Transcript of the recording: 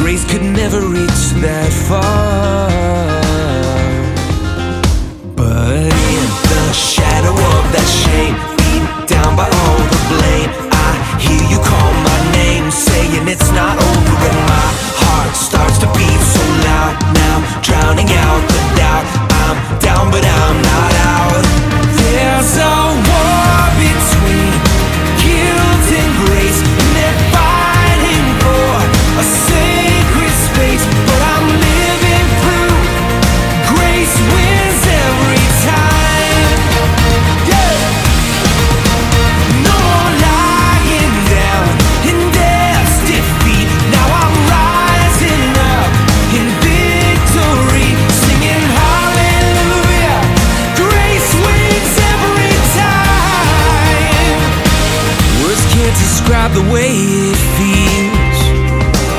grace could never reach that far. But in the shadow of that shame, beat down by all the blame, I hear you call my name, saying it's not over. And my heart starts to beat so loud now, drowning out the doubt. I'm down but I'm not